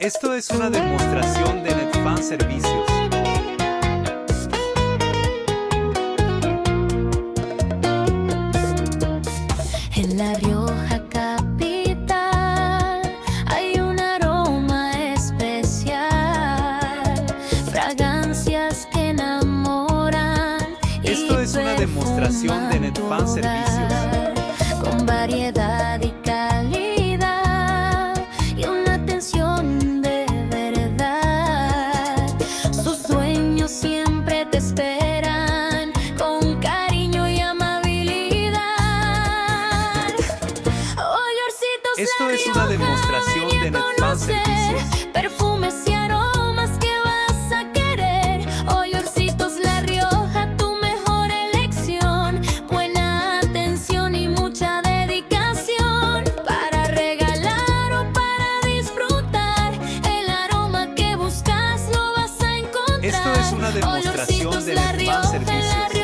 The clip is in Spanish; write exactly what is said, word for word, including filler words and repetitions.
Esto es una demostración de Netfan Servicios. En La Rioja capital hay un aroma especial, fragancias que enamoran. Esto es una demostración de Netfan Servicios. Con variedad y calidad y una atención de verdad. Sus dueños siempre te esperan con cariño y amabilidad. Olorcitos Esto La es una Rioja, demostración ven y de Netfan conocer Servicios. perfumes y aromas que vas a querer. Olorcitos La Rioja, tu mejor elección. Buena atención y mucha dedicación para regalar o para disfrutar. El aroma que buscas lo vas a encontrar. Esto es una demostración Olorcitos de La Netfan Rioja, La Servicios. Rioja.